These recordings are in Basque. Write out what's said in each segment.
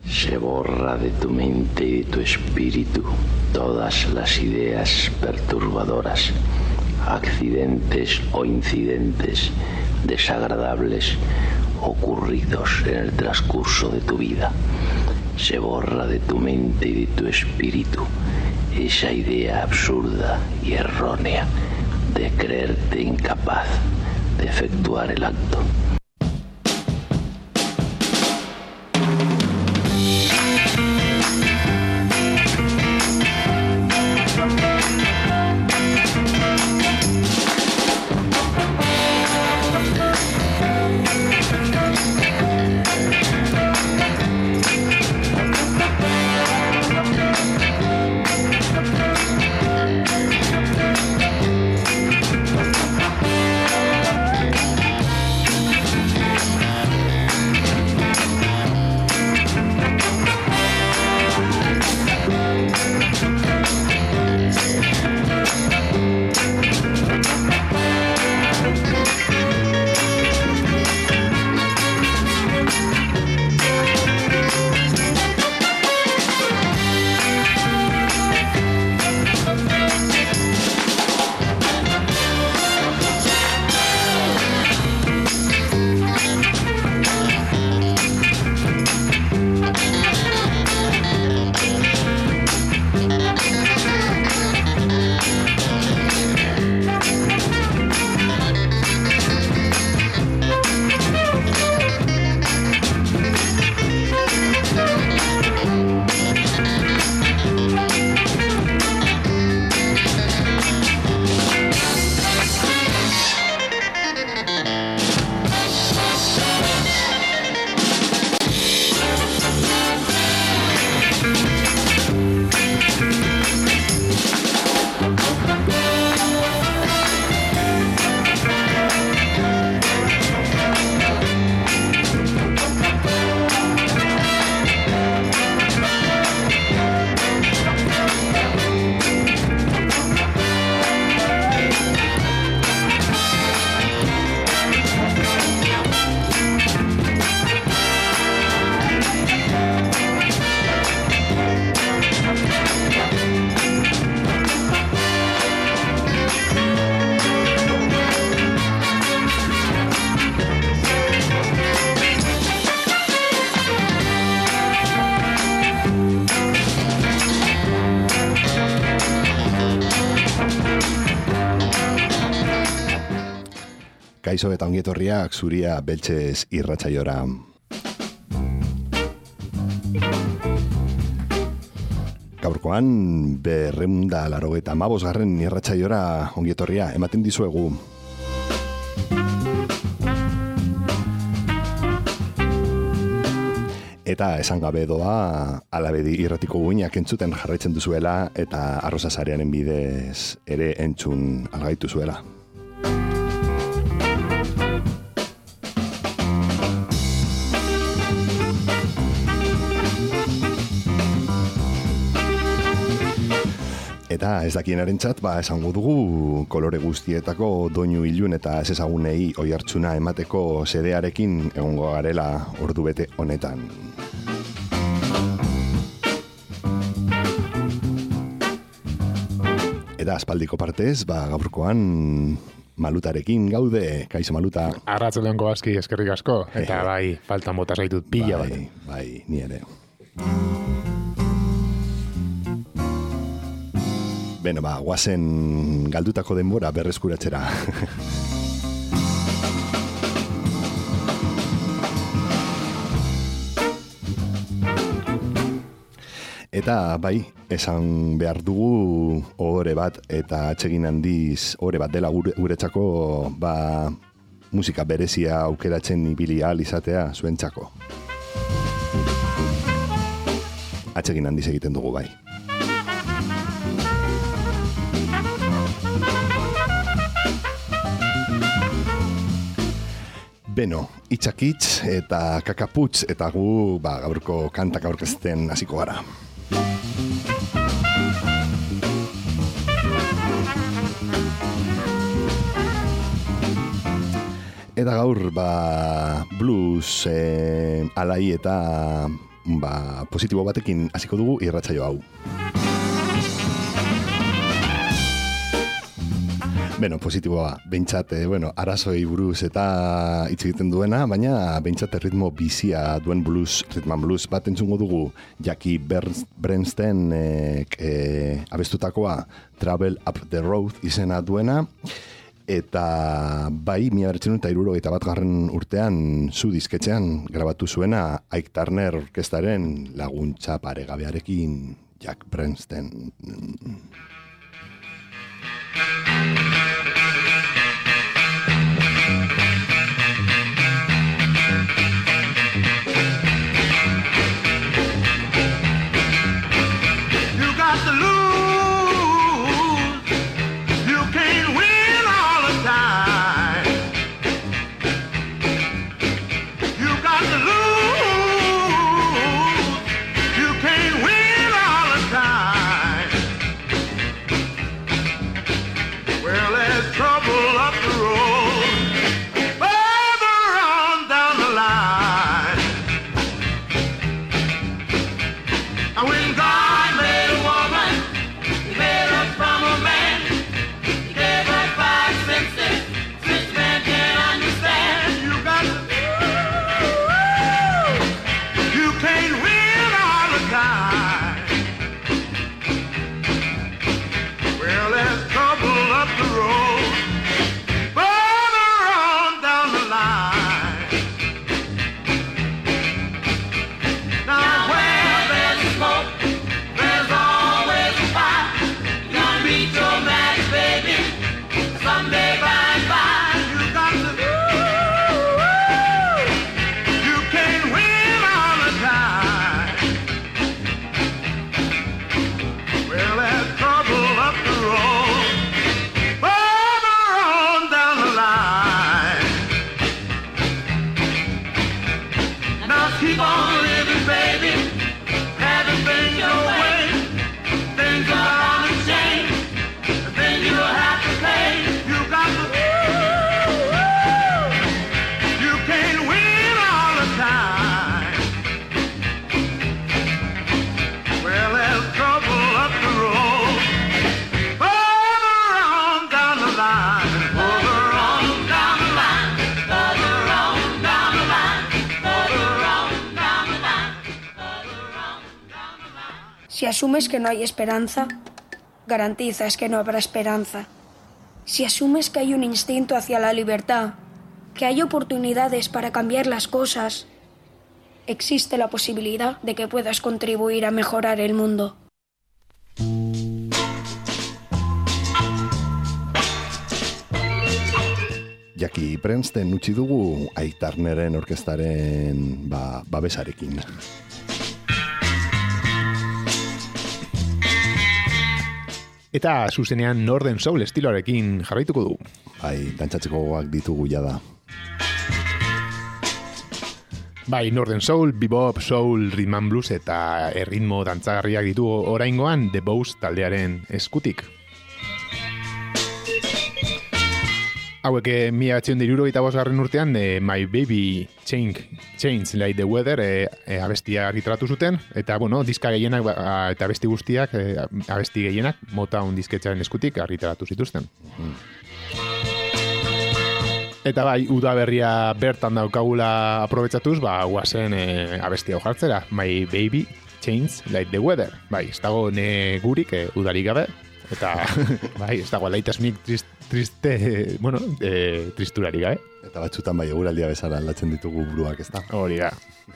Se borra de tu mente y de tu espíritu todas las ideas perturbadoras, accidentes o incidentes desagradables ocurridos en el transcurso de tu vida. Se borra de tu mente y de tu espíritu esa idea absurda y errónea de creerte incapaz de efectuar el acto. Kaixo eta ongietorriak Zuria Beltzez irratsaiora. Gaurkoan 285. irratsaiora ongietorria ematen dizuegu. Eta esan gabe doa Alabedi irratiko guinak entzuten jarraitzen duzuela eta Arrosa Sarearen bidez ere entzun algaitu zuela. Eta ez dakienarentzat, esango dugu kolore guztietako doinu ilun eta ez ezagunei oihartzuna emateko sedearekin egongo garela ordubete honetan. Eta aspaldiko partez, gaurkoan Malutarekin gaude, kaixo Maluta. Arratsaldeonko aski eskerrik asko, eta faltan bota zaitut pila bat. Bai, ni ere. Beno, guazen galdutako denbora berreskuratzera. Eta esan behar dugu ohore bat eta atsegin handiz ohore bat dela guretzako musika berezia aukeratzen ibili ahal izatea zuentzako. Atsegin handiz egiten dugu bai. Beno, itxakitz eta kakaputz eta gu gaurko kantak aurkezten hasiko gara. Eta gaur blues alai eta positibo batekin hasiko dugu irratsaio hau. Positiboa, behintzat, arazoi buruz eta hitz egiten duena, baina behintzat ritmo bizia duen rhythm and blues bat entzungo dugu Jackie Bernstein abestutakoa Travel Up the Road izena duena, eta bai, 1971 urtean zu disketxean grabatu zuena Ike Turner orkestaren laguntza paregabearekin Jack Bernstein. Si asumes que no hay esperanza, garantizas que no habrá esperanza. Si asumes que hay un instinto hacia la libertad, que hay oportunidades para cambiar las cosas, existe la posibilidad de que puedas contribuir a mejorar el mundo. Jackie Bernstein utzi dugu Ike Turneren orkestaren babesarekin. Eta zuzenean Northern Soul estiloarekin jarraituko du. Bai, dantzatzeko gogoak ditugu jada. Bai, Northern Soul, bebop, soul, rhythm and blues eta erritmo dantzagarriak ditu oraingoan The Bows taldearen eskutik. Hauek 1975 urtean My Baby Change Like the Weather abestia argitaratu zuten, eta diska gehienak eta abesti guztiak abesti gehienak Motown disketxaren eskutik argitaratu zituzten. Eta bai, udaberria bertan daukagula aprobetxatuz, guazen abestia hau jartzera, My Baby Change Like the Weather. Bai, ez dago gurik udarik gabe, eta bai, ez dago alaitasnik tristurarik gabe. Eta batzutan bai, eguraldia bezala aldatzen ditugu buruak, ez da? Hori da.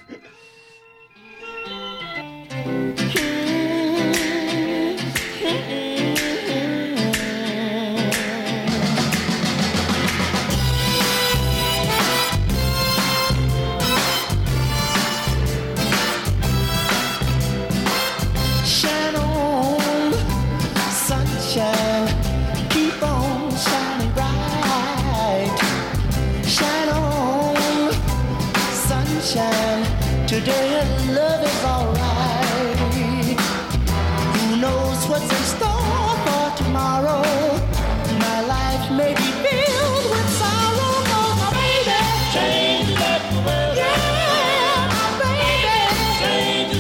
Today love is alright. Who knows what's in store for tomorrow? My life may be filled with sorrow. Oh, my baby, change like the weather. Yeah, my baby, change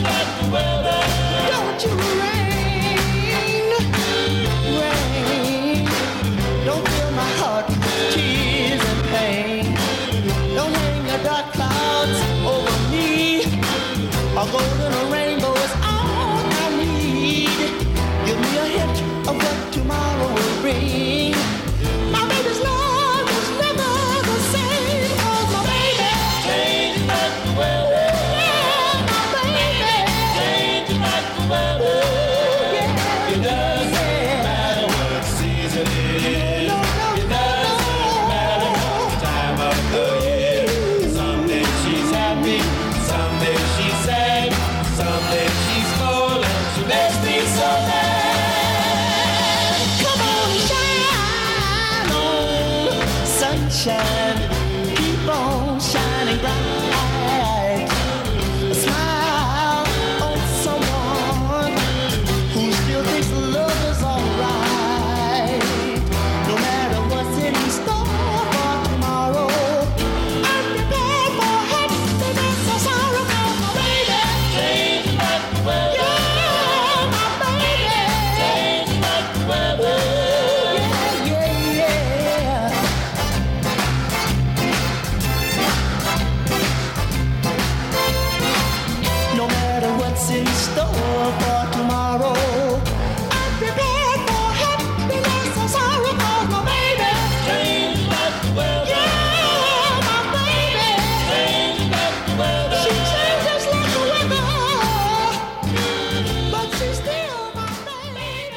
A golden rainbow is all I need. Give me a hint of what tomorrow will bring. My baby's love is never the same. 'Cause my baby changed like the weather. Yeah, my baby changed like the weather. Yeah, it doesn't matter what season it is. It doesn't matter what time of the year. Some days she's happy, some days she's sad, some days she's cold and she makes me so mad. Come on, shine on, sunshine, keep on shining bright. Smile on someone who still thinks love is alright. No matter what's in store for tomorrow, I'm prepared for happiness or sorrow. 'Cause my baby changed like the weather. Yeah, my baby changed like the weather. Yeah, yeah, yeah. No matter what's in store for tomorrow, I'm prepared for happiness or sorrow. 'Cause my baby changed like the weather. Yeah, my baby changed like the weather. She changes like the weather, but she's still my baby.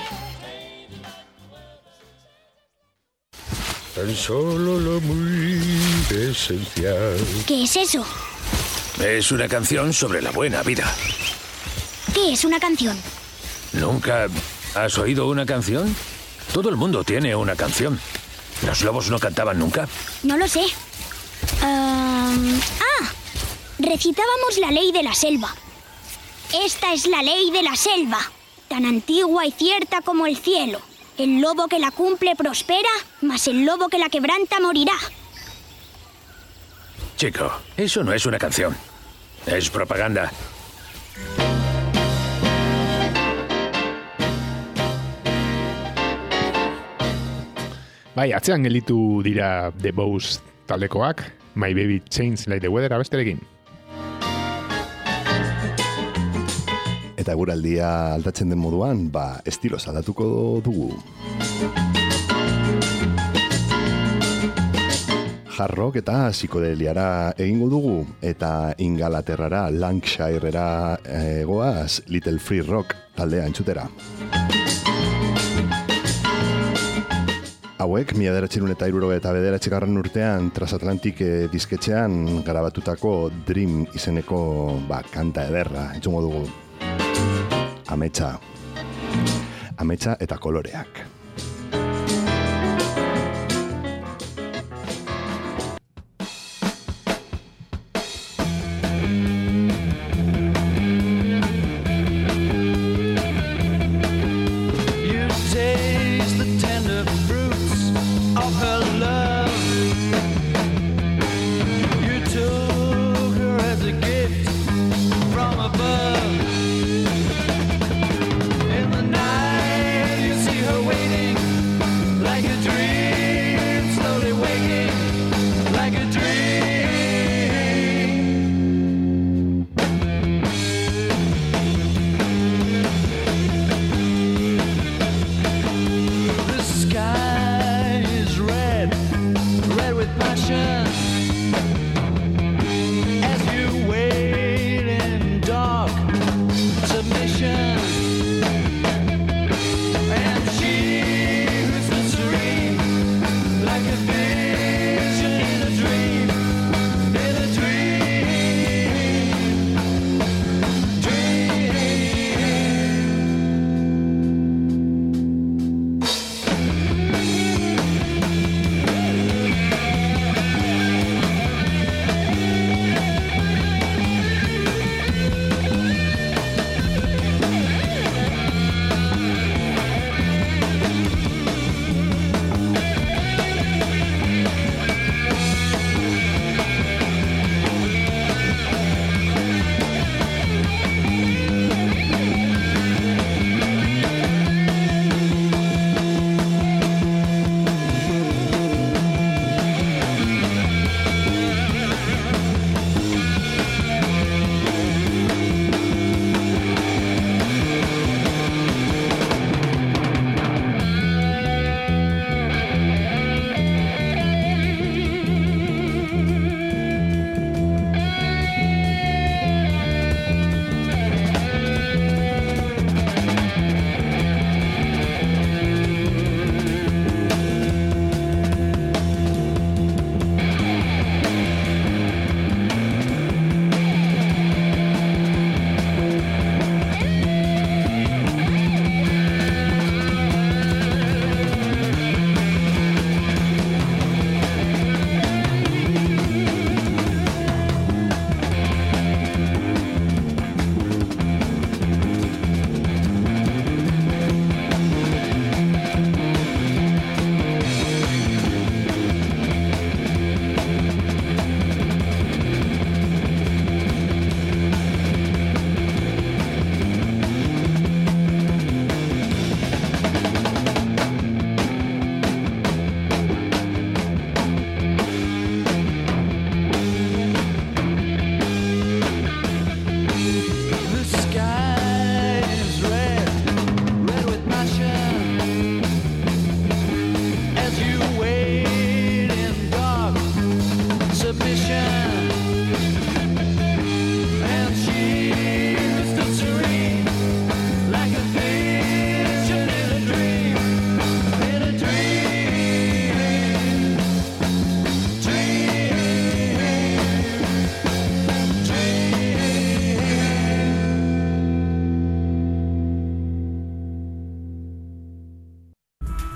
Tan solo lo muy esencial. ¿Qué es eso? Es una canción sobre la buena vida. ¿Qué es una canción? ¿Nunca has oído una canción? Todo el mundo tiene una canción. ¿Los lobos no cantaban nunca? No lo sé. Recitábamos la ley de la selva. Esta es la ley de la selva, tan antigua y cierta como el cielo. El lobo que la cumple prospera, mas el lobo que la quebranta morirá. Chico, eso no es una canción. Es propaganda. Bai, atzean gelditu dira The Bows taldekoak, My Baby Changed Like the Weather abesterekin. Eta eguraldia aldatzen den moduan, estiloz aldatuko dugu. Hard rock eta psikodeliara egingo dugu, eta Ingalaterrara, Lancashirera goaz, Little Free Rock taldea entzutera. Hauek, 1979 urtean, Transatlantic disketxean garabatutako Dream izeneko kanta ederra entzungo dugu. Ametsa eta koloreak. Waiting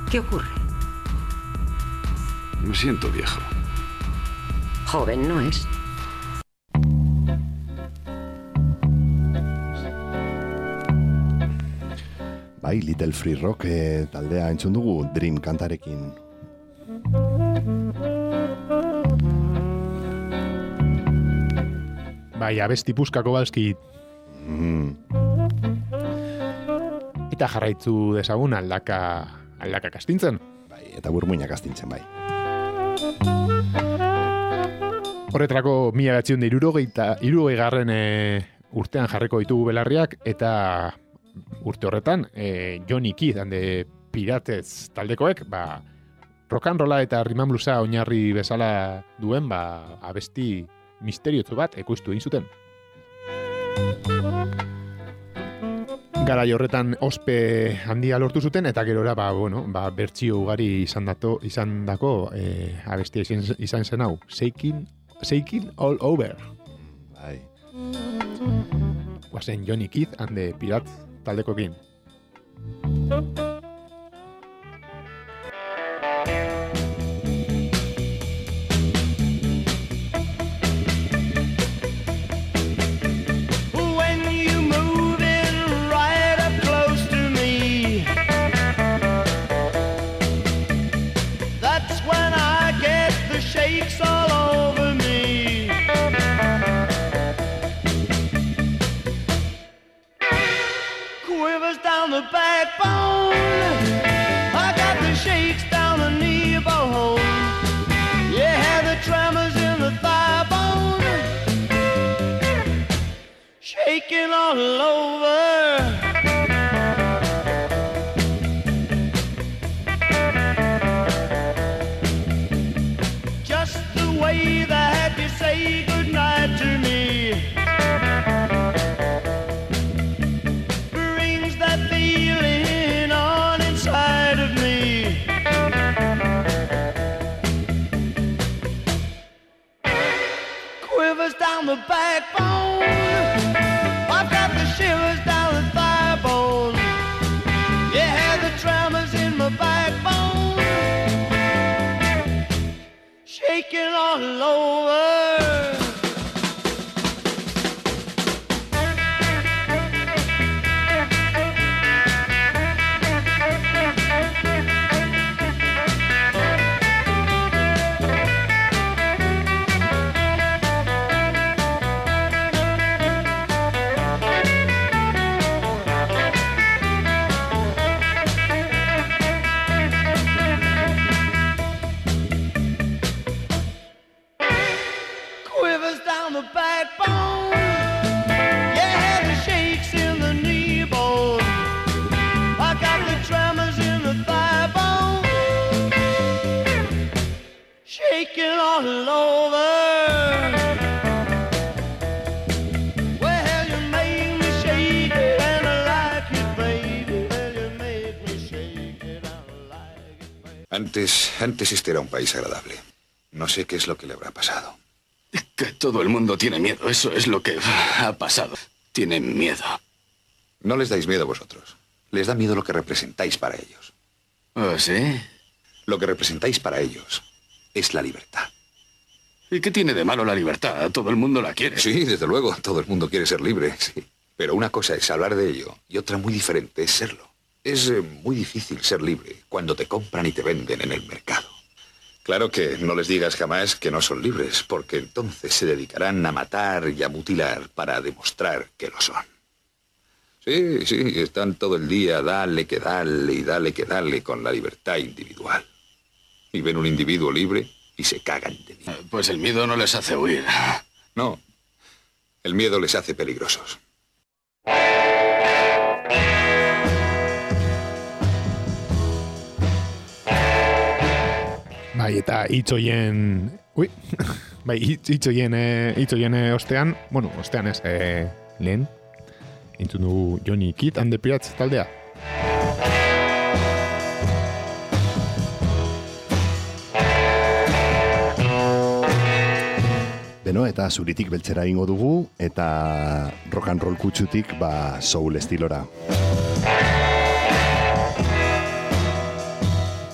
¿Qué ocurre? Me siento viejo. Joven no es. Bai, Little Free Rock taldea entzun dugu Dream kantarekin. Bai, abesti puskako balski. Eta jarraitzu dezagun aldaka kastintzen. Bai, eta burmuinak astintzen, bai. Horretarako 1960 urtean jarriko ditugu belarriak, eta urte horretan Johnny Keith and the Pirates taldekoek rock and rolla eta rhythm and bluesa oinarri bezala duen abesti misteriotsu bat ekoiztu egin zuten. Garai horretan ospe handia lortu zuten, eta gerora bertsio ugari izandako abestia izan zen hau, Shaking All Over. Bai. Guazen Johnny Keith and the Pirates taldekoekin. Down the backbone, I got the shakes down the knee bone. Yeah, the tremors in the thigh bone, shaking all over. Just the way that you say goodnight to me. Feeling on inside of me. Quivers down the backbone, I've got the shivers down the thigh bone. Yeah, the tremors in my backbone, shaking all over. Backbone, yeah, the shakes in the knee bone. I got the tremors in the thigh bone, shaking all over. Well, you make me shake it and I like it, baby. Well, you make me shake it and I like it, baby. Antes este era un país agradable. No sé qué es lo que le habrá pasado. Que todo el mundo tiene miedo, eso es lo que ha pasado. Tienen miedo. No les dais miedo a vosotros. Les da miedo lo que representáis para ellos. ¿Oh, sí? Lo que representáis para ellos es la libertad. ¿Y qué tiene de malo la libertad? Todo el mundo la quiere. Sí, desde luego, todo el mundo quiere ser libre, sí. Pero una cosa es hablar de ello y otra muy diferente es serlo. Es muy difícil ser libre cuando te compran y te venden en el mercado. Claro que no les digas jamás que no son libres, porque entonces se dedicarán a matar y a mutilar para demostrar que lo son. Sí, están todo el día dale que dale y dale que dale con la libertad individual. Y ven un individuo libre y se cagan de miedo. Pues el miedo no les hace huir. No, el miedo les hace peligrosos. Bai, eta hitzoien ostean, ostean ez, lehen, entzun dugu Johnny Keith and the Pirates taldea. Beno, eta zuritik beltzera ingo dugu, eta rock and roll kutsutik, soul estilora.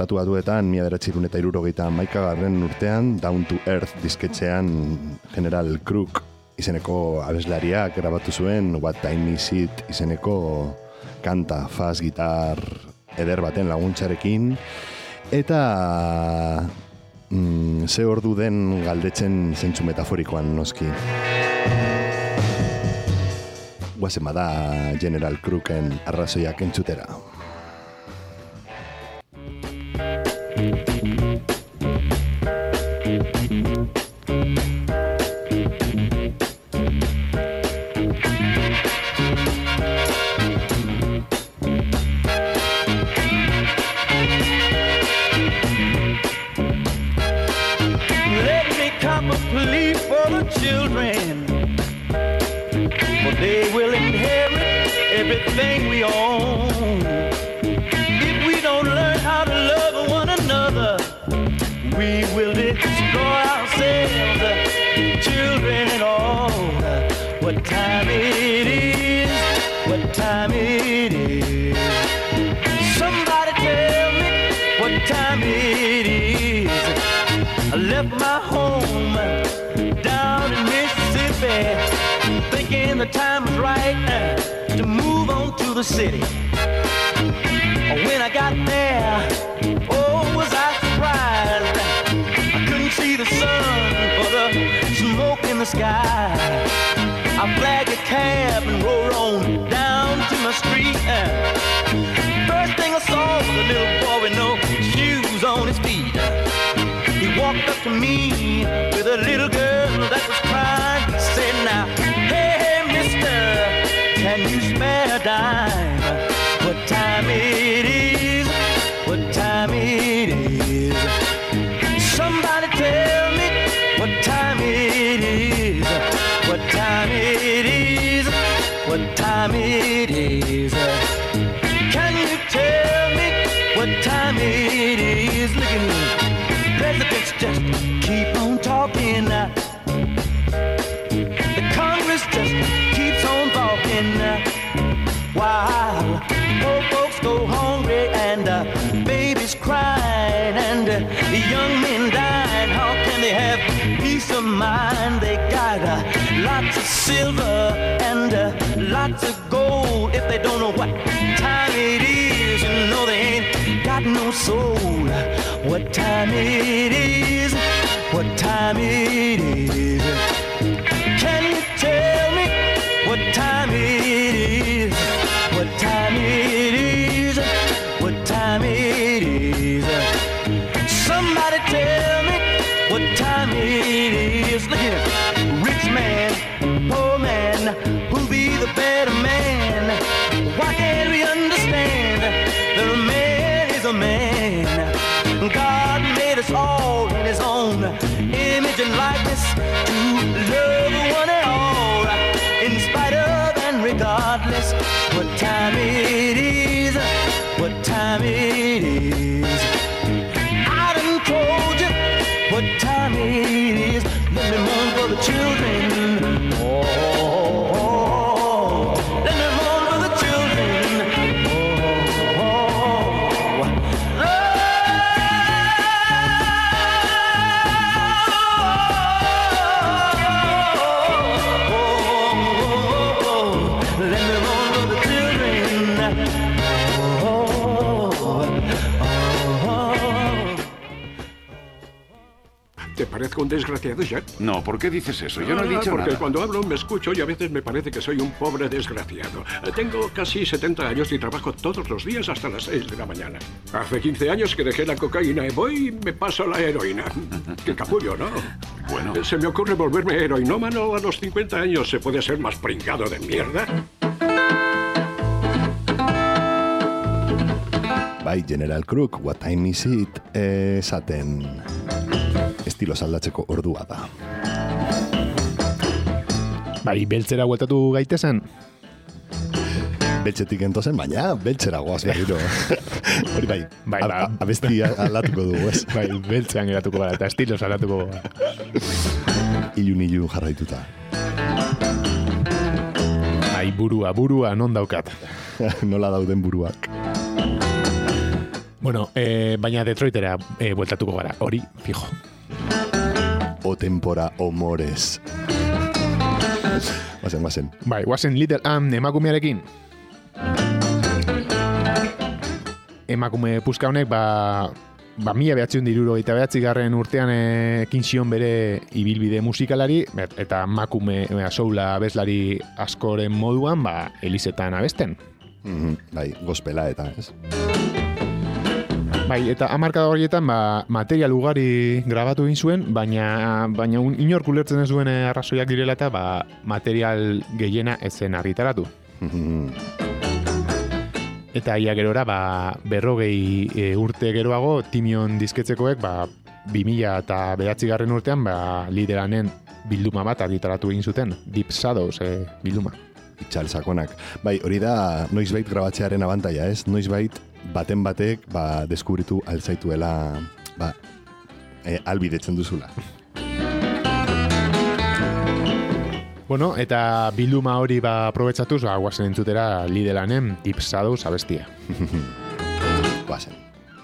Estatu Batuetan 1971 urtean Down to Earth disketxean General Crook izeneko abeslariak grabatu zuen What Time Is It izeneko kanta, faz, gitar eder baten laguntzarekin eta ze ordu den galdetzen zentzu metaforikoan noski. Guazen bada General Crooken arrazoiak entzutera. Everything we own. If we don't learn how to love one another, we will destroy ourselves, children and all. What time it is, what time it is. Somebody tell me what time it is. I left my home down in Mississippi, thinking the time was right to move on to the city. When I got there, oh, was I surprised. I couldn't see the sun for the smoke in the sky. I flagged a cab and rode on down to my street. First thing I saw was a little boy with no shoes on his feet. He walked up to me with a little girl that was crying. He said, now, hey, mister, can you spare a dime? What time it is? What time it is? Somebody tell me what time it is? What time it is? What time it is? Can you tell me what time it is? Look at me. Presidents just keep on talking. The Congress just keeps on talking. While poor folks go hungry and babies crying and young men dying, how can they have peace of mind? They got lots of silver and lots of gold. If they don't know what time it is, you know they ain't got no soul. What time it is? What time it is? Can you tell me what time it is? What time it is? What time it is? Somebody tell me what time it is. Look here, rich man, poor man, who'll be the better man? Why can't we understand that a man is a man? God made us all in his own image and likeness to love one and all, in spite of and regardless. What time it is? What time it is? I done told you what time it is. Let me mourn for the children. Oh, let me mourn for the children. ¿Te parezco un desgraciado, Jack? No, ¿por qué dices eso? Yo no he dicho nada. Porque cuando hablo me escucho y a veces me parece que soy un pobre desgraciado. Tengo casi 70 años y trabajo todos los días hasta las 6 de la mañana. Hace 15 años que dejé la cocaína y voy y me paso la heroína. Qué capullo, ¿no? Bueno. Se me ocurre volverme heroinómano a los 50 años. ¿Se puede ser más pringado de mierda? Bai, General Crook, What Time Is It, esaten estilos aldatzeko ordua da. Bai, beltzera gueltatu gaitezen? Beltzetik entozen, baina beltzera goaz berriro. Hori bai, abesti aldatuko dugu, ez? Bai, beltzean geratuko gara, eta estilos aldatuko gara. Ilun jarraituta. Bai, burua, non daukat. Nola dauden buruak. Bueno, baina Detroitera bueltatuko gara, hori fijo. O tempora o mores. Guazen. Bai, guazen Little Ann emakumearekin. Emakume puska honek, 1979 urtean ekin zion bere ibilbide musikalari, eta emakume soula abeslari askoren moduan, elizetan abesten. Bai, gospela eta, ez? Bai, eta hamarkada horietan material ugari grabatu egin zuen, baina inork ulertzen ez zuen arrazoiak direla eta material gehiena ez zen argitaratu. Eta ia gerora 40 urte geroago Timion disketzekoek 2009 urtean Lideranen bilduma bat argitaratu egin zuten, Deep Shadows bilduma. Itxal sakonak. Bai, hori da noizbait grabatzearen abantaia, ez? Noizbait baten batek deskubritu altzaituela albidetzen duzula. Bueno, eta bilduma hori aprobetxatuz, guazen entzutera Lideranen Deep Shadows abestia. Guazen.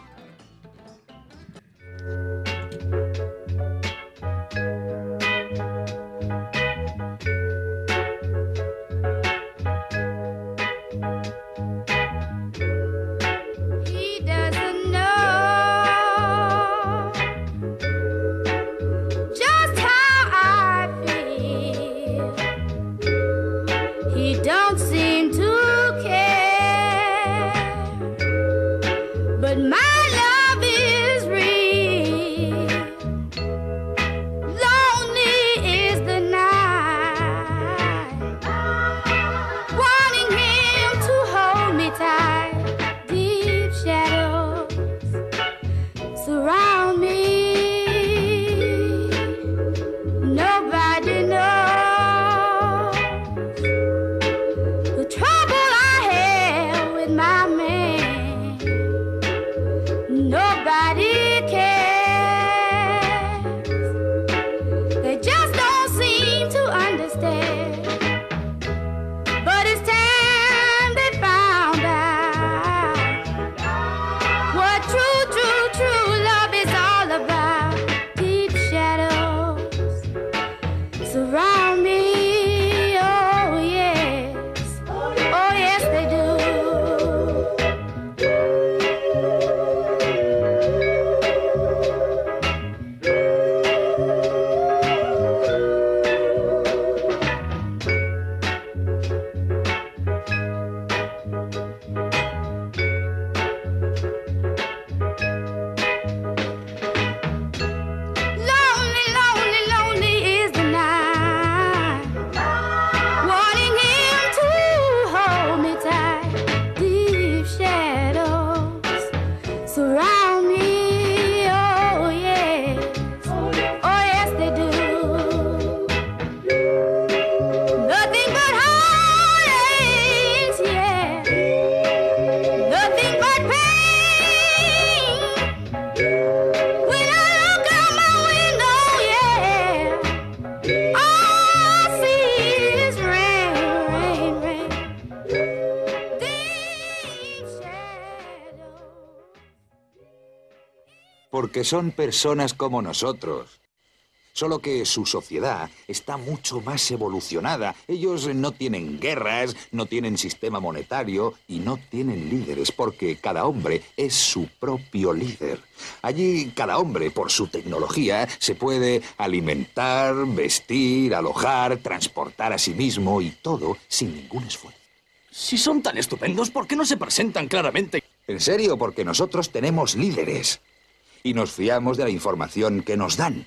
Porque son personas como nosotros. Solo que su sociedad está mucho más evolucionada. Ellos no tienen guerras, no tienen sistema monetario y no tienen líderes, porque cada hombre es su propio líder. Allí cada hombre, por su tecnología, se puede alimentar, vestir, alojar, transportar a sí mismo y todo sin ningún esfuerzo. Si son tan estupendos, ¿por qué no se presentan claramente? En serio, porque nosotros tenemos líderes y nos fiamos de la información que nos dan.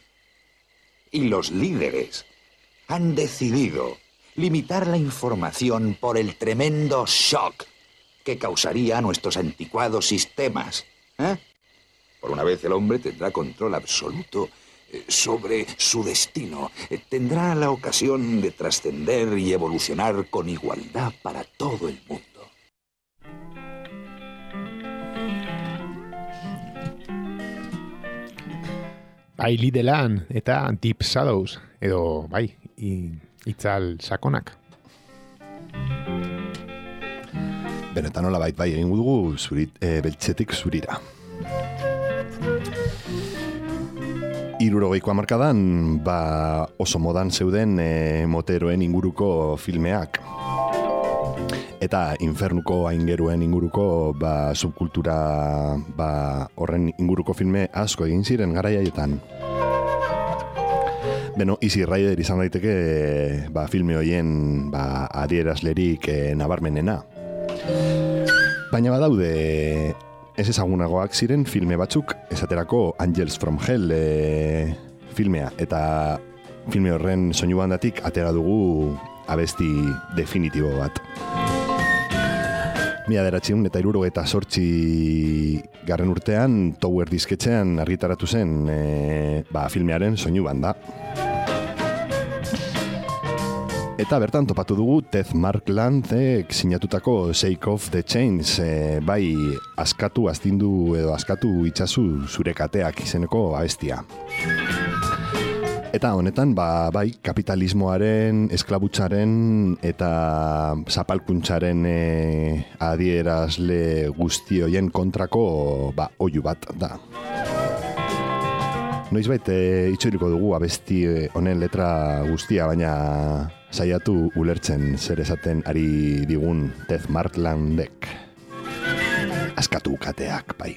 Y los líderes han decidido limitar la información por el tremendo shock que causaría a nuestros anticuados sistemas. Por una vez el hombre tendrá control absoluto sobre su destino. Tendrá la ocasión de trascender y evolucionar con igualdad para todo el mundo. Bai, Lidelan eta Deep Shadows, edo, bai, itzal sakonak. Benetan hola bai, egin dugu beltzetik zurira. 60ko hamarkadan oso modan zeuden moteroen inguruko filmeak. Eta infernuko aingeruen inguruko subkultura horren inguruko filme asko egin ziren garaiaietan. Beno, Easy Rider izan daiteke filme horien adierazlerik nabarmenena. Baina badaude ez ezagunagoak ziren filme batzuk, esaterako Angels from Hell filmea, eta filme horren soinu bandatik atera dugu abesti definitibo bat. 1978 garren urtean Tower disketxean argitaratu zen filmearen soinu banda. Eta bertan topatu dugu Ted Marklandek sinatutako Shake Off the Chains, askatu, astindu edo askatu itzazu zure kateak izeneko abestia. Eta honetan, kapitalismoaren, esklabutzaren eta zapalkuntzaren adierazle guzti hoien kontrako oihu bat da. Noizbait itxoiliko dugu abesti honen letra guztia, baina saiatu ulertzen zer esaten ari digun Ted Marklandek. Askatu kateak, bai.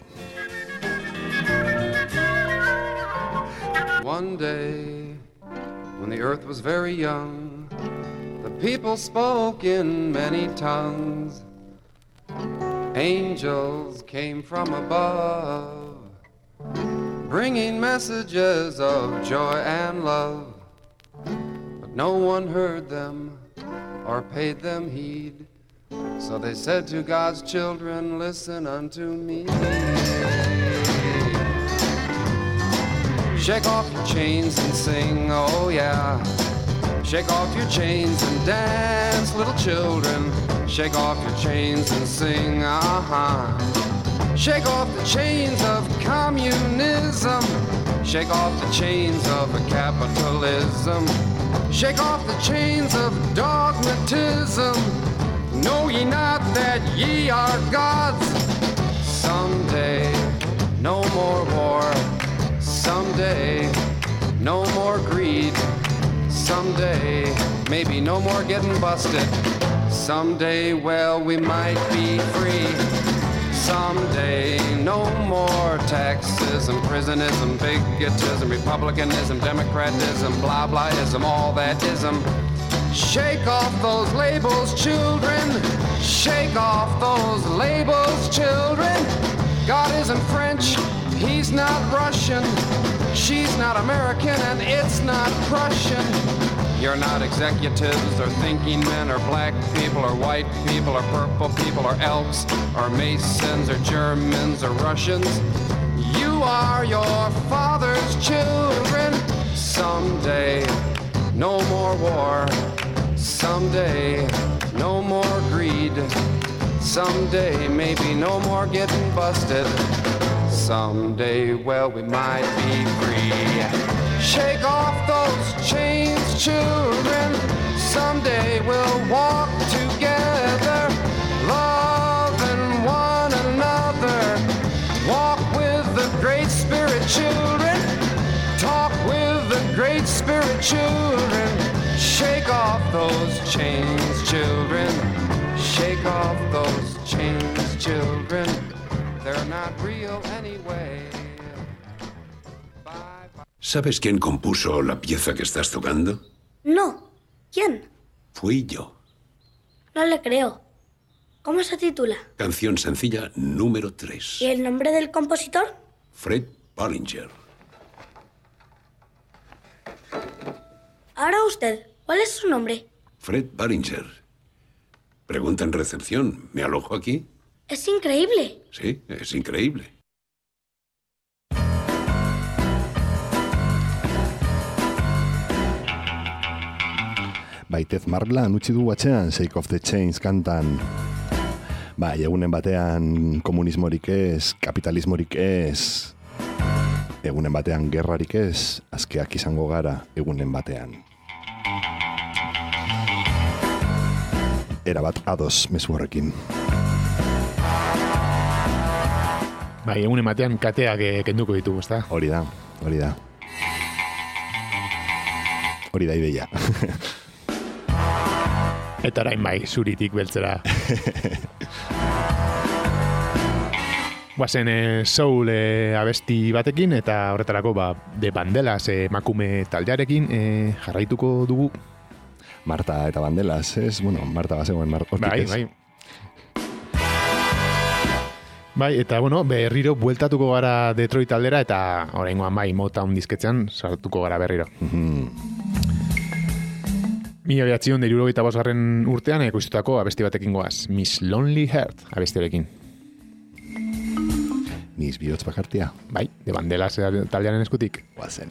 One day, when the earth was very young, the people spoke in many tongues. Angels came from above, bringing messages of joy and love. But no one heard them or paid them heed, so they said to God's children, listen unto me. Shake off your chains and sing, oh yeah. Shake off your chains and dance, little children. Shake off your chains and sing, Shake off the chains of communism. Shake off the chains of capitalism. Shake off the chains of dogmatism. Know ye not that ye are gods? Someday, no more war. Someday, no more greed. Someday, maybe no more getting busted. Someday, well, we might be free. Someday, no more taxes, imprisonism, bigotism, republicanism, democratism, blah blahism, all that ism. Shake off those labels, children. Shake off those labels, children. God isn't French, he's not Russian. She's not American and it's not Prussian. You're not executives or thinking men or black people or white people or purple people or elks or Masons or Germans or Russians. You are your father's children. Someday, no more war. Someday, no more greed. Someday, maybe no more getting busted. Someday, well, we might be free. Shake off those chains, children. Someday we'll walk together, loving one another. Walk with the Great Spirit, children. Talk with the Great Spirit, children. Shake off those chains, children. Shake off those chains, children. They're not real anyway. ¿Sabes quién compuso la pieza que estás tocando? No. ¿Quién? Fui yo. No le creo. ¿Cómo se titula? Canción sencilla número 3. ¿Y el nombre del compositor? Fred Ballinger. Ahora usted, ¿cuál es su nombre? Fred Ballinger. Pregunta en recepción. ¿Me alojo aquí? Es increíble. Sí, es increíble. Ted Markland utzi du atzean Shake Off the Chains kantan. Egunen batean komunismorik ez, kapitalismorik ez, egunen batean gerrarik ez, askeak izango gara egunen batean. Erabat ados mezu horrekin. Egunen batean kateak kenduko ditugu, ezta? Hori da. hori da ideia. Eta orain bai, zuritik beltzera. Guazen soul abesti batekin, eta horretarako de Bandelas emakume taldearekin jarraituko dugu. Marta eta Bandelas, ez? Bueno, Marta bazegoen hortik ez. Bai. Bai, eta berriro bueltatuko gara Detroit aldera, eta oraingoan bai, Motown disketzean sartuko gara berriro. 1975 urtean ekoiztutako abesti batekin goaz, Miss Lonely Heart abestiarekin. Miss bihotz bakartia. Bai, de Bandelas taldearen eskutik. Guazen.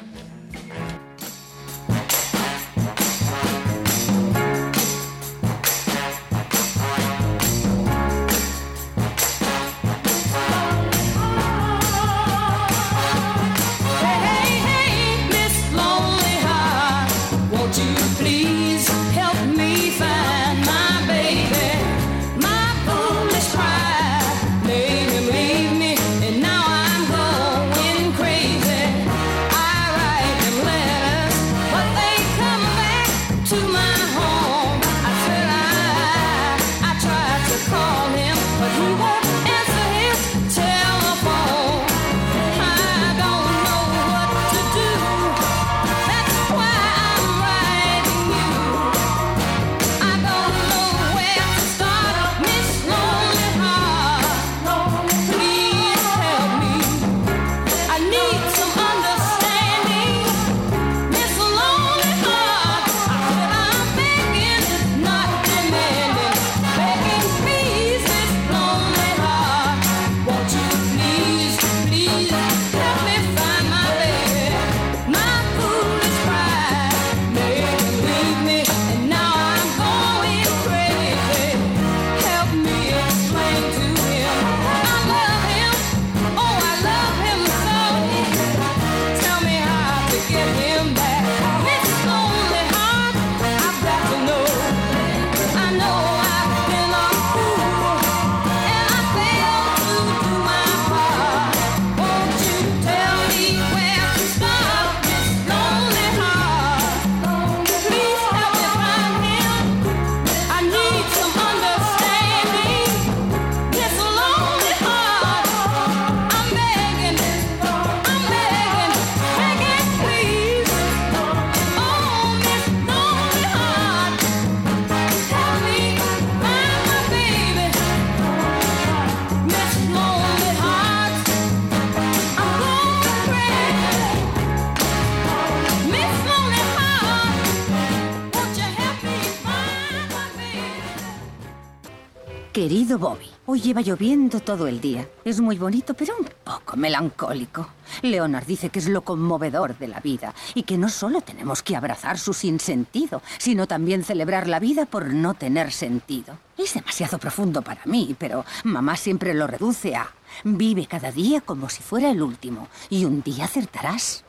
Querido Bobby, hoy lleva lloviendo todo el día. Es muy bonito, pero un poco melancólico. Leonard dice que es lo conmovedor de la vida y que no solo tenemos que abrazar su sinsentido, sino también celebrar la vida por no tener sentido. Es demasiado profundo para mí, pero mamá siempre lo reduce a vive cada día como si fuera el último y un día acertarás.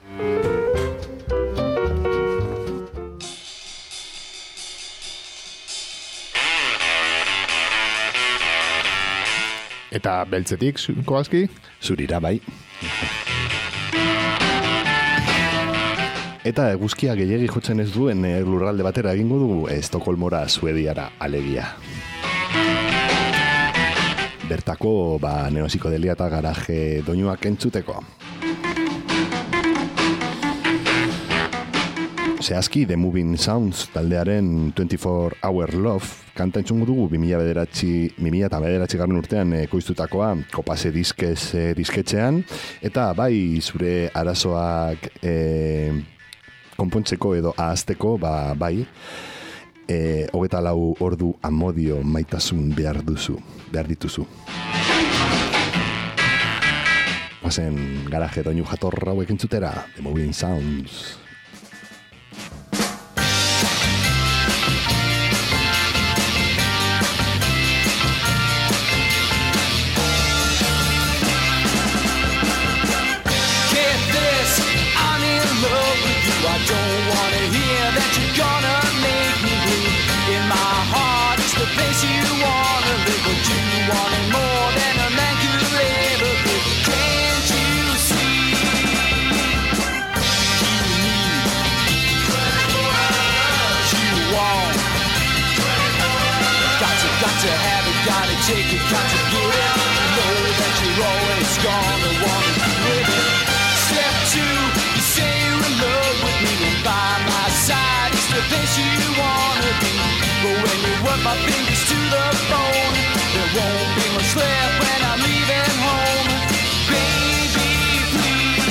Eta beltzetik, Kowalski? Zurira, bai. Eta eguzkia gehiegi jotzen ez duen lurralde batera egingo dugu, Estokolmora, Suediara, alegia. Bertako, neopsikodelia eta garaje doinuak entzuteko. Zehazki, The Moving Sounds taldearen 24 Hour Love kanta entzungu dugu 2009 garren urtean ekoiztutakoa Kopase disketxean, eta bai zure arazoak konpontzeko edo ahazteko, bai 24 ordu amodio maitasun behar dituzu. Oazen garaje doinu jatorra hauek entzutera, The Moving Sounds. I don't want to hear that you're gonna make me blue. In my heart, it's the place you want to live, but you want it more than a man could ever give. Can't you see? You need Got to have it, gotta take it, got to give it. You know that you're always gonna wanna be with it. Step two, you say you're in love with me, and by my side is the place you wanna be. But when you work my fingers to the bone, there won't be much left when I'm leaving home. Baby, please.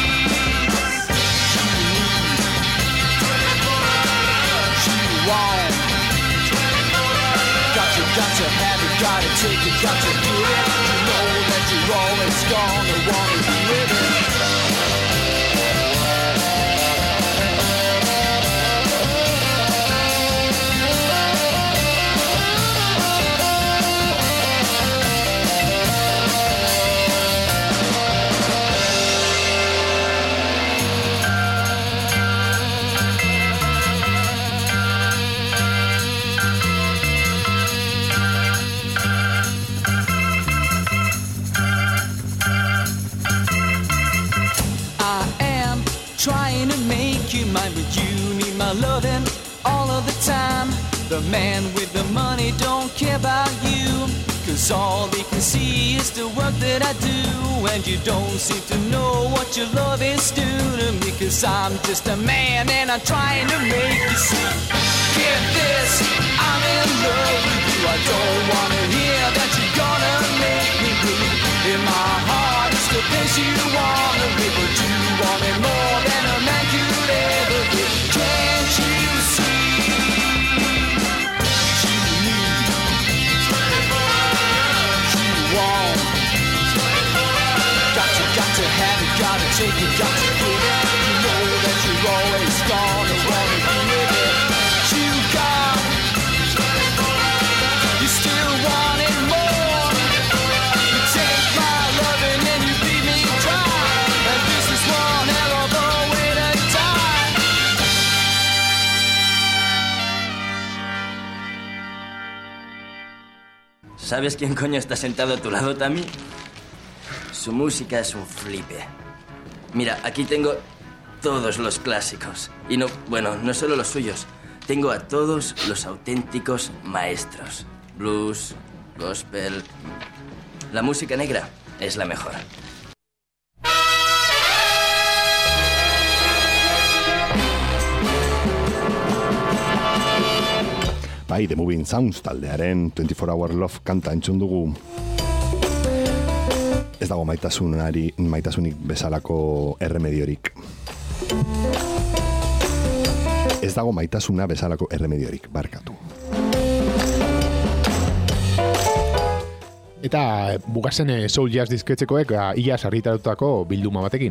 You want. Got to have it, gotta take it, got to give it. You know that you're always gonna wanna be with it. Trying to make you mine, but you need my loving all of the time. The man with the money don't care about you, 'cause all they can see is the work that I do. And you don't seem to know what your love is due to me, 'cause I'm just a man and I'm trying to make you see. Get this, I'm in love with you. I don't wanna hear that you're gonna make me blue. In my heart it's the place you wanna be, but you want it more than a man could ever do. Can't you see? You need, you want. Got to have it, gotta take it, got to give it. You know that you're always gonna wanna be with it. You got, you still want it more. You take my loving and you beat me dry. And this is one hell of a way to die. ¿Sabes quién coño está sentado a tu lado, Tammy? Su música es un flipe. Mira, aquí tengo todos los clásicos. Y no, bueno, no solo los suyos. Tengo a todos los auténticos maestros. Blues, gospel. La música negra es la mejor. Bai, The Moving Sounds taldearen 24 Hour Love kanta entzun dugu. Ez dago maitasunik bezalako erremediorik. Ez dago maitasuna bezalako erremediorik, barkatu. Eta bugazen Soul Jazz disketxekoek iaz argitaratutako bilduma batekin.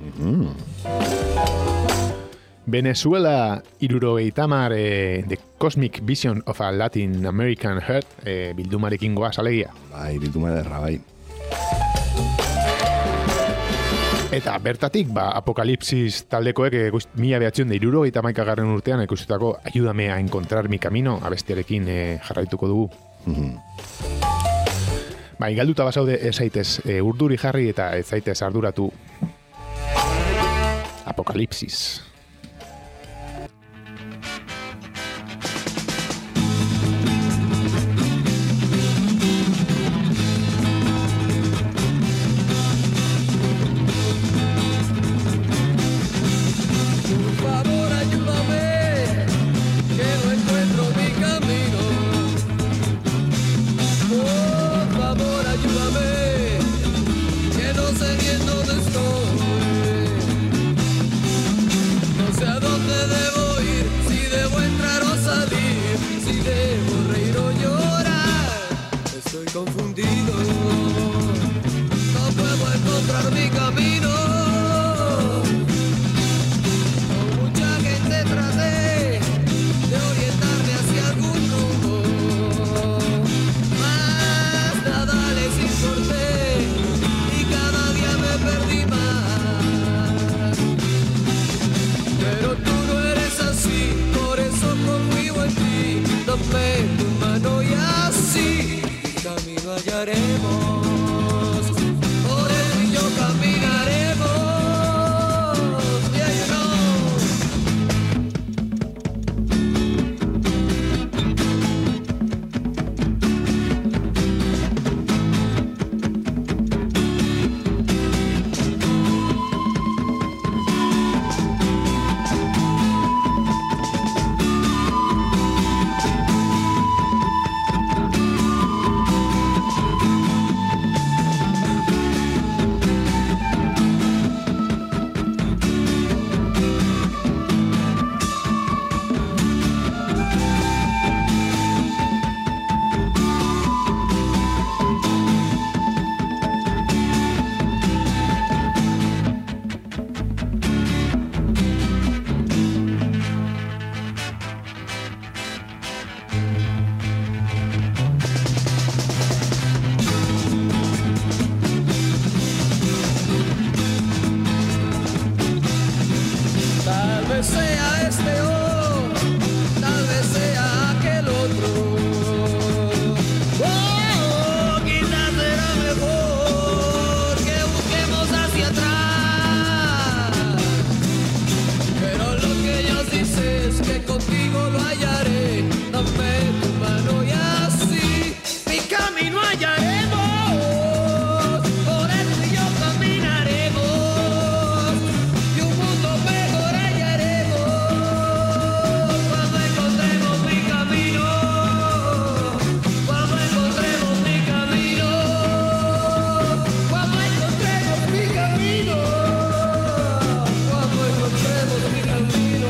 Venezuela 70 The Cosmic Vision of a Latin American Heart bildumarekin goaz alegia. Bai, bilduma derra, bai. Eta bertatik, Apokalipsis taldekoek 1971 urtean ikustutako Ayúdame a encontrar mi camino abestiarekin jarraituko dugu. Galduta basaude ez zaitez urduri jarri eta ez zaitez arduratu. Apokalipsis. este o tal vez sea aquel otro. Oh, quizás será mejor que busquemos hacia atrás. Pero lo que yo sí sé es que contigo lo hallaré. Dame tu mano y así mi camino hallaremos. Por él y yo caminaremos y un mundo mejor hallaremos. Cuando encontremos mi camino, cuando encontremos mi camino, cuando encontremos mi camino, cuando encontremos mi camino.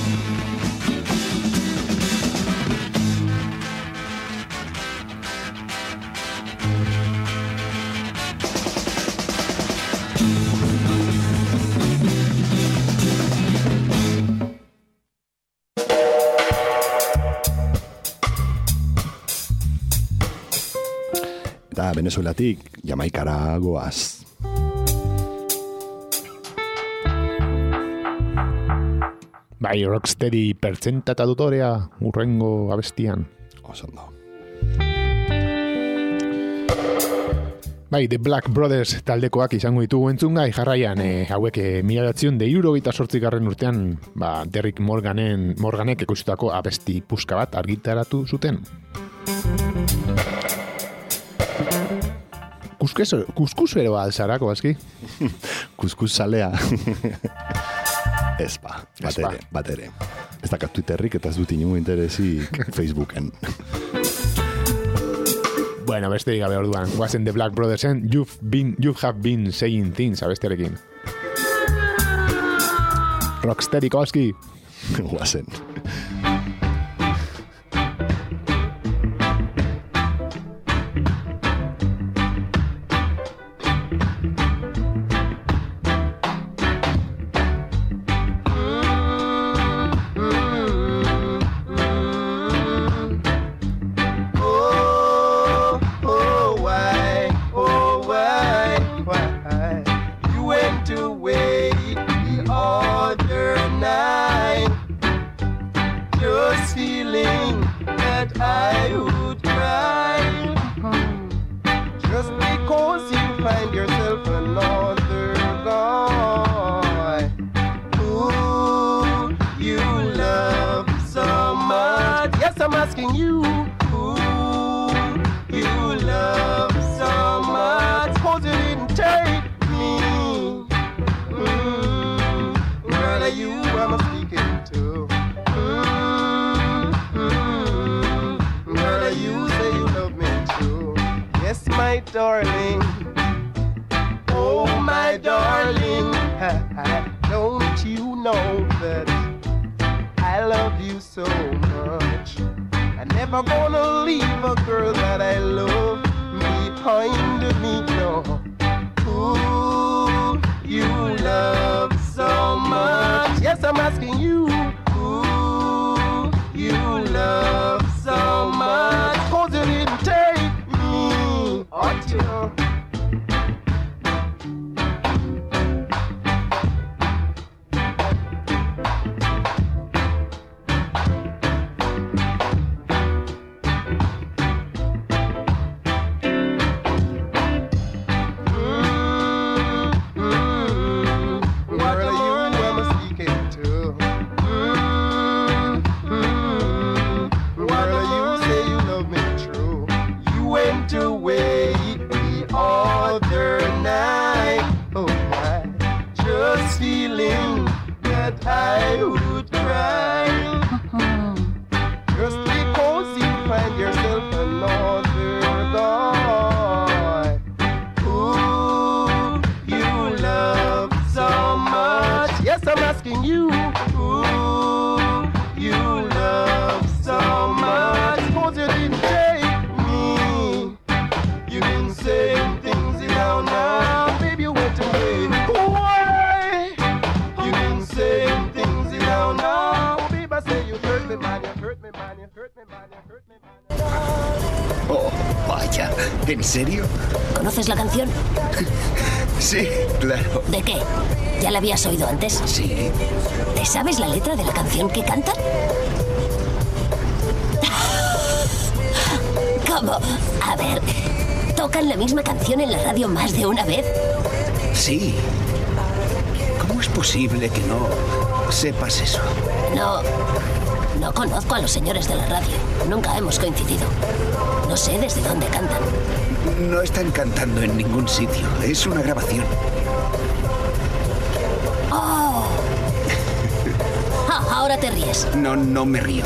Eta Venezuelatik Jamaikara goaz. Bai, Rocksteady pertsenta eta dutorea urrengo abestian. Oso ondo. Bai, The Black Brothers taldekoak izango ditugu entzungai jarraian, hauek 1988 urtean, Derrick Morganek ekositako abesti puska bat argitaratu zuten. Kuskusero alzarako, bazki? Kuskus salea. Ez bat ere. Ez dakat Twitterrik eta ez dut inungo interesik Facebooken. Bueno, beste gabe orduan, guazen The Black Brothersen You Have Been Saying Things abestiarekin. Rocksteady Kowski. Guazen. Oh, vaya. ¿En serio? ¿Conoces la canción? Sí, claro. ¿De qué? ¿Ya la habías oído antes? Sí. ¿Te sabes la letra de la canción que cantan? ¿Cómo? A ver, ¿tocan la misma canción en la radio más de una vez? Sí. ¿Cómo es posible que no sepas eso? No conozco a los señores de la radio. Nunca hemos coincidido. No sé desde dónde cantan. No están cantando en ningún sitio. Es una grabación. ¡Oh! Ahora te ríes. No me río.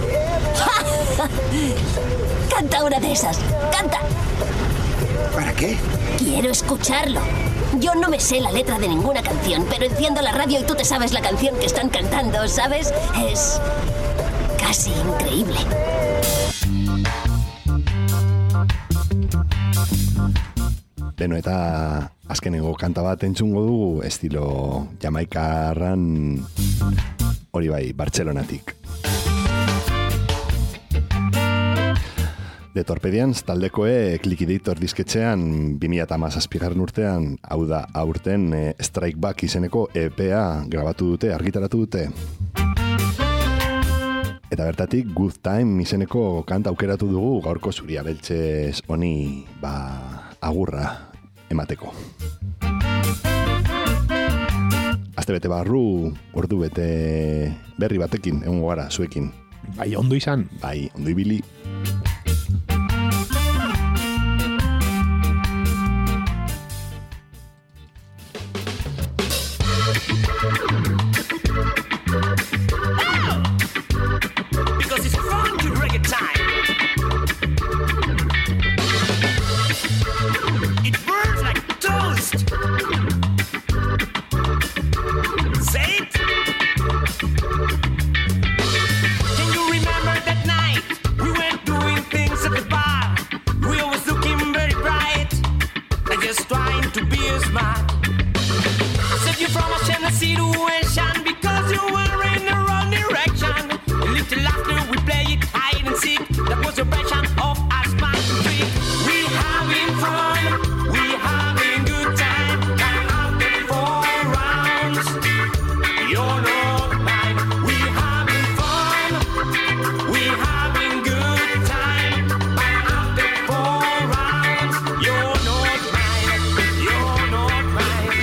Canta una de esas. ¡Canta! ¿Para qué? Quiero escucharlo. Yo no me sé la letra de ninguna canción, pero enciendo la radio y tú te sabes la canción que están cantando, ¿sabes? Es casi increíble. Beno, eta azkenengo kanta bat entzungo dugu, estilo jamaikarran, hori bai, Bartzelonatik. The Torpedians taldekoek Liquidator disketxean 2017 urtean, hau da aurten Strike Back izeneko EPA grabatu dute, argitaratu dute. Eta bertatik Good Time izeneko kanta aukeratu dugu gaurko Zuria Beltzez honi agurra emateko. Aste bete barru, ordu bete berri batekin, egongo gara zuekin. Bai, ondo izan. Bai, ondo ibili. Because it's fun to reggae time. It burns like toast. Say it. Can you remember that night we went doing things at the bar? We always looking very bright, and just trying to be smart. I saved you from a shame situation because you were in the wrong direction. A little laughter, we play it hide and seek. That was your passion of our smart freak. We having fun, we having good time. After 4 rounds, you're not mine. We having fun, we having good time. After 4 rounds, you're not mine. You're not mine.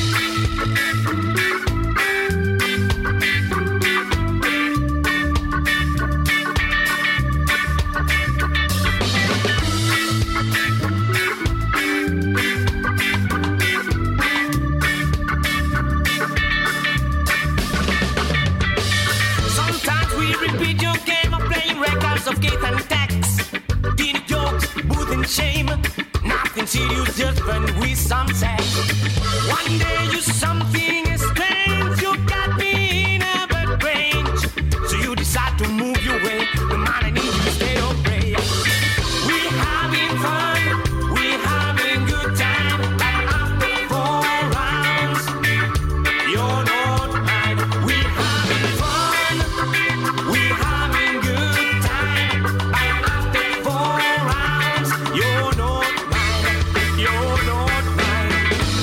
Sometimes we repeat your game of playing records of Keith and Tex. Did jokes, booth and shame. Nothing serious, just fun with some sex. One day you something strange. You got me in a bad range. So you decide to move your way. The man I need you stay or pray. We having fun, we having good time. But after 4 rounds, you're not mine. We having fun, we having good time. But after 4 rounds, you're not mine. You're not mine.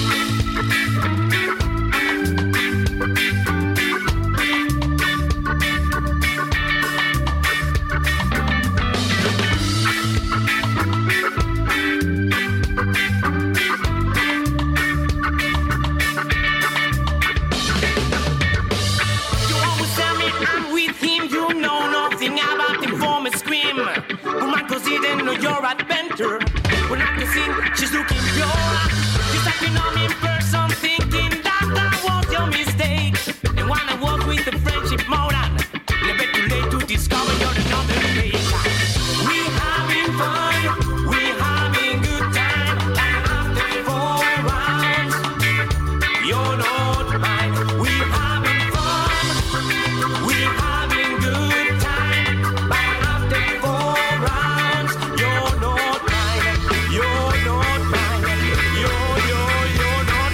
You always tell me I'm with him. You know nothing about him from a scream. Woman, cause he didn't know your adventure. When I can sing, she's looking pure. You're talking on me in person, thinking that was your mistake. And when I was with the friendship more than never too late to discover you're another fake. We having fun, we having good time. And after 4 rounds, you're not mine. We having fun, we having good time. But after 4 rounds, you're not mine. You're not mine. You're not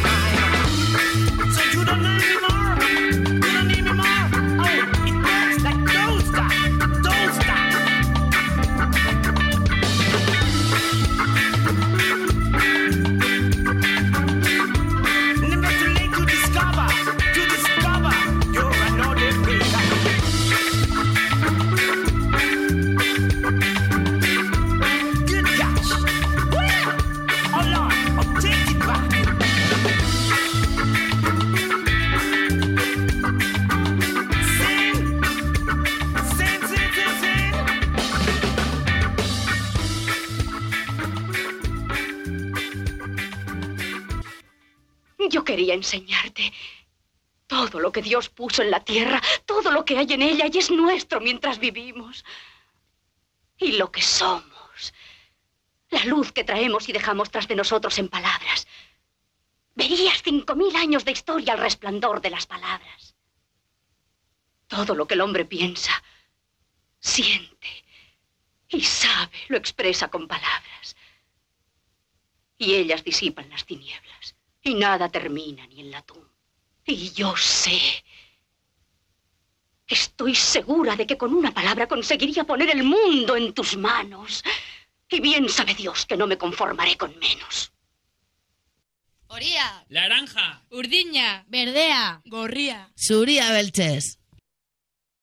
Yo quería enseñarte todo lo que Dios puso en la tierra, todo lo que hay en ella y es nuestro mientras vivimos. Y lo que somos, la luz que traemos y dejamos tras de nosotros en palabras. Verías 5000 años de historia al resplandor de las palabras. Todo lo que el hombre piensa, siente y sabe lo expresa con palabras. Y ellas disipan las tinieblas y nada termina ni en la tumba. Y yo sé, estoy segura de que con una palabra conseguiría poner el mundo en tus manos. Y bien sabe Dios que no me conformaré con menos. Horia, Laranja, Urdina, Berdea, Gorria, Zuria beltzez.